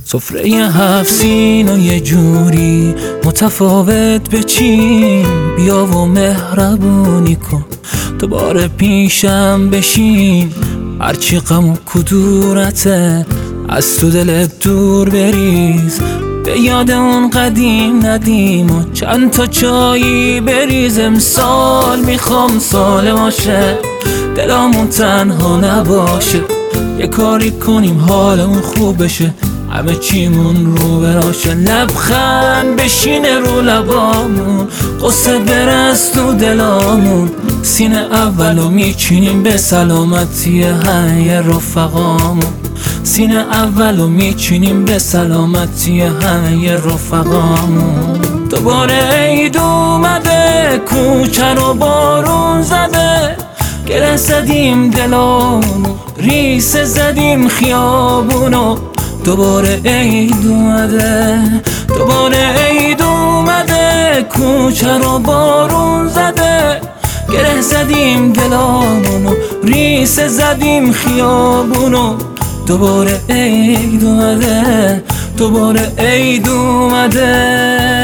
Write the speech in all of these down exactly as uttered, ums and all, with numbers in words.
سفره هفت سین و یه جوری متفاوت بچین، بیا و مهربونی کن دوباره پیشم بشین. هرچی غم و کدورته از تو دلت دور بریز، به یاد اون قدیم ندیم و چند تا چایی بریز. امسال میخوام سال باشه، دلامون تنها نباشه، یه کاری کنیم حالمون خوب بشه، همه چیمون رو براشه. لبخند بشینه رو لبامون، قصه برست تو دلامون، سینه اولو میچینیم به سلامتی همه رفقامون. سینه اولو میچینیم به سلامتی همه رفقامون. دوباره عید اومده، کوچه رو بارون زده، گره زدیم دلامونو، ریسه زدیم خیابونو. دوباره عید اومده، دوباره عید اومده، کوچه رو بارون زده، گره زدیم دلامونو، ریسه زدیم خیابونو. دوباره عید اومده، دوباره عید اومده.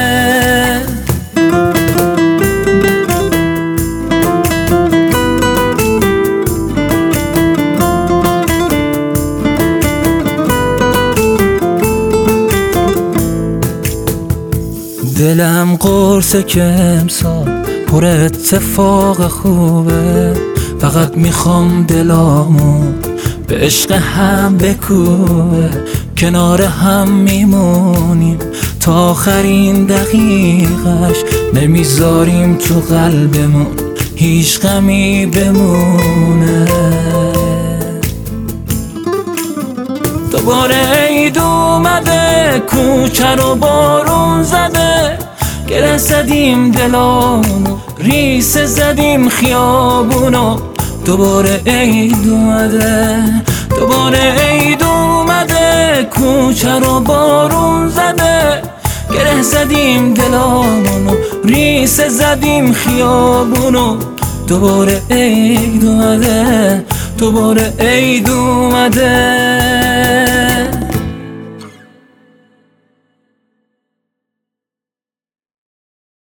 دلم قرصه که امسال پر اتفاق خوبه، فقط میخوام دلامون به عشق هم بکوبه. کنار هم میمونیم تا آخرین دقیقش، نمیذاریم تو قلبمون هیچ غمی بمونه. دوباره عید اومده، کوچه رو بارون زده، گره زدیم دلامونو، ریسه زدیم خیابونو. دوباره عید اومده، دوباره عید اومده، کوچه رو بارون زده، گره زدیم دلامونو، ریسه زدیم خیابونو. دوباره عید اومده، دوباره عید اومده.